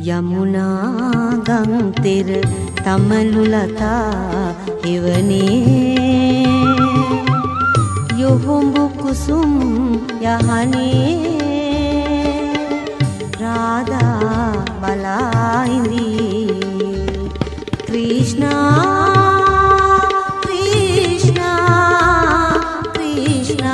යමුනා ගං තෙර තමලු ලතා එවනේ යොහොඹු කුසුම් යහනේ राधा बलाइंदी कृष्णा कृष्णा कृष्णा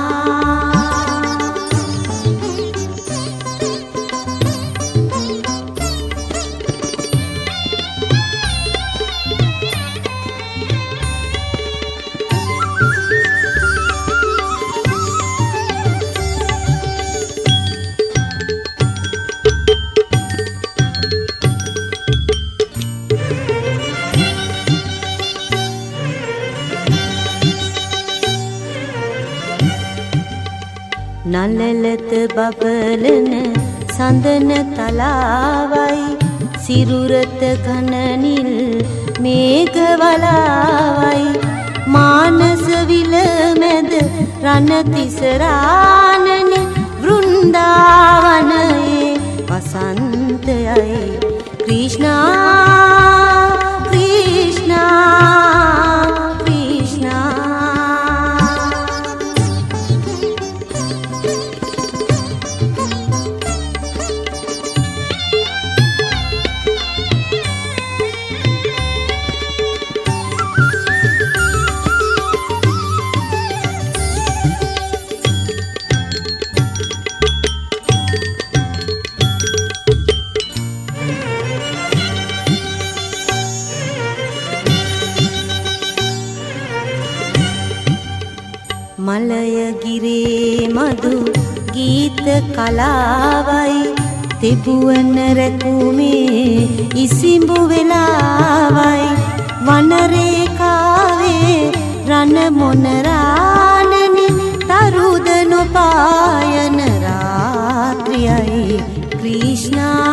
නලලත බබලන සඳන තලාවයි සිරුරත ඝනනිල් මේඝ වලාවයි මානස විල මැද රණ තිසරානන වෘන්දාවනයේ වසන්තයයි කෘෂ්ණා කෘෂ්ණා මලයගිරේ මధు ගීත කලාවයි තිබුවන රැකුමේ ඉසිඹු වෙලාවයි වනරේකාවේ රණ මොනරානනි තරුද නොපායන රාත්‍රියයි කෘෂ්ණා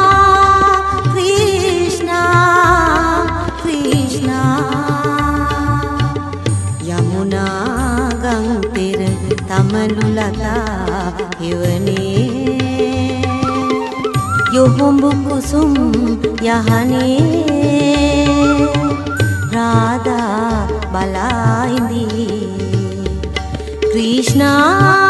කෘෂ්ණා කෘෂ්ණා යමුනා තෙර තමලු ලතා එවනේ යොහොඹු කුසුම් යහනේ රාධා බලායින්දී කෘෂ්ණා